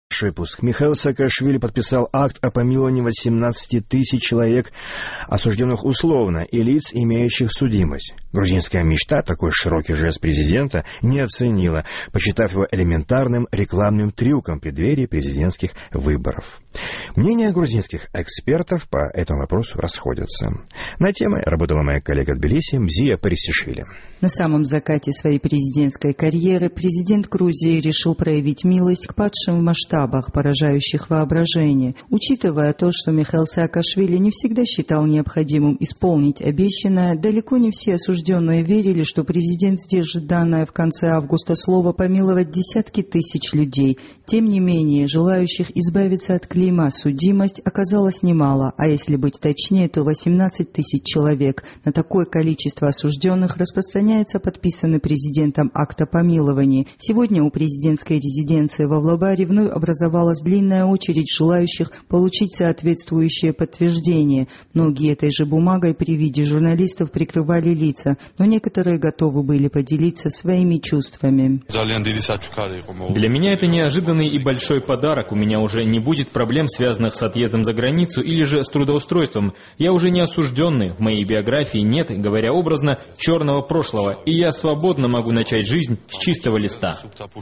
Выпуск. Михаил Саакашвили подписал акт о помиловании 18 тысяч человек, осужденных условно, и лиц, имеющих судимость. Грузинская мечта такой широкий жест президента не оценила, посчитав его элементарным рекламным трюком в преддверии президентских выборов. Мнения грузинских экспертов по этому вопросу расходятся. На темой работала моя коллега в Тбилиси Мзия Парисишвили. На самом закате своей президентской карьеры президент Грузии решил проявить милость к падшим в масштабах, поражающих воображение. Учитывая то, что Михаил Саакашвили не всегда считал необходимым исполнить обещанное, далеко не все осужденные верили, что президент сдержит данное в конце августа слово помиловать десятки тысяч людей. Тем не менее, желающих избавиться от клейма судимость оказалось немало, а если быть точнее, то 18 тысяч человек. На такое количество осужденных распространяется подписанный президентом акт о помиловании. Сегодня у президентской резиденции во Влабаре вновь образовалась длинная очередь желающих получить соответствующее подтверждение. Многие этой же бумагой при виде журналистов прикрывали лица, но некоторые готовы были поделиться своими чувствами. Для меня это неожиданный и большой подарок. У меня уже не будет проблем, связанных с отъездом за границу или же с трудоустройством. Я уже не осужденный, в моей биографии нет, говоря образно, черного прошлого, и я свободно могу начать жизнь с чистого листа.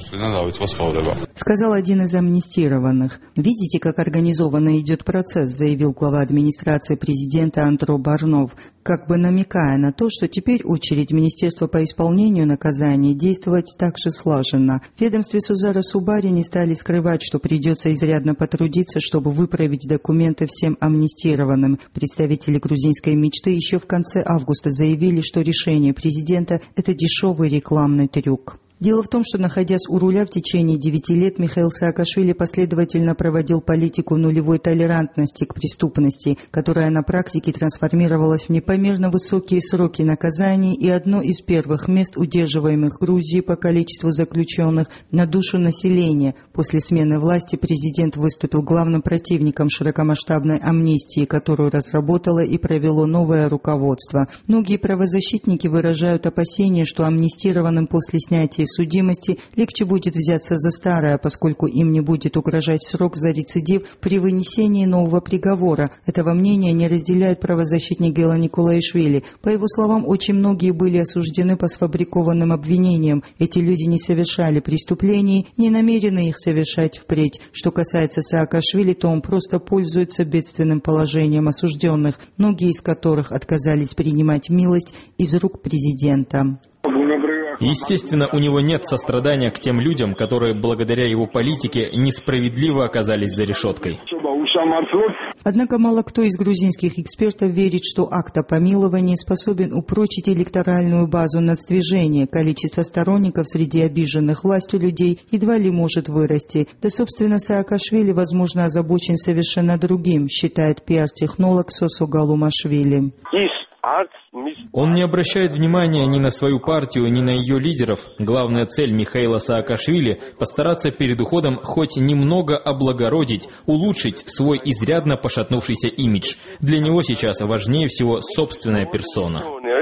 Сказал один из амнистированных. «Видите, как организованно идет процесс», заявил глава администрации президента Андро Барнов, как бы намекая на то, что теперь очередь Министерства по исполнению наказаний действовать так же слаженно. В ведомстве Сузара Субари не стали скрывать, что придется изрядно потрудиться, чтобы выправить документы всем амнистированным. Представители грузинской мечты еще в конце августа заявили, что решение президента – это дешевый рекламный трюк. Дело в том, что, находясь у руля в течение 9 лет, Михаил Саакашвили последовательно проводил политику нулевой толерантности к преступности, которая на практике трансформировалась в непомерно высокие сроки наказаний и одно из первых мест, удерживаемых Грузией по количеству заключенных на душу населения. После смены власти президент выступил главным противником широкомасштабной амнистии, которую разработало и провело новое руководство. Многие правозащитники выражают опасения, что амнистированным после снятия судимости легче будет взяться за старое, поскольку им не будет угрожать срок за рецидив при вынесении нового приговора. Этого мнения не разделяет правозащитник Гела Николаишвили. По его словам, очень многие были осуждены по сфабрикованным обвинениям. Эти люди не совершали преступлений, не намерены их совершать впредь. Что касается Саакашвили, то он просто пользуется бедственным положением осужденных, многие из которых отказались принимать милость из рук президента. Естественно, у него нет сострадания к тем людям, которые благодаря его политике несправедливо оказались за решеткой. Однако мало кто из грузинских экспертов верит, что акт о помиловании способен упрочить электоральную базу нацдвижения. Количество сторонников среди обиженных властью людей едва ли может вырасти. Да, собственно, Саакашвили, возможно, озабочен совершенно другим, считает пиар-технолог Сосо Галумашвили. Он не обращает внимания ни на свою партию, ни на ее лидеров. Главная цель Михаила Саакашвили – постараться перед уходом хоть немного облагородить, улучшить свой изрядно пошатнувшийся имидж. Для него сейчас важнее всего собственная персона.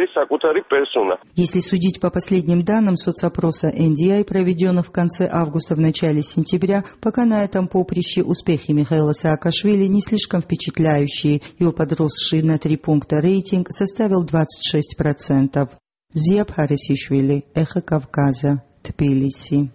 Если судить по последним данным соцопроса NDI, проведенных в конце августа, в начале сентября, пока на этом поприще успехи Михаила Саакашвили не слишком впечатляющие. Его подросший на 3 пункта рейтинг составил 26%. Зия Парисишвили, Эхо Кавказа, Тбилиси.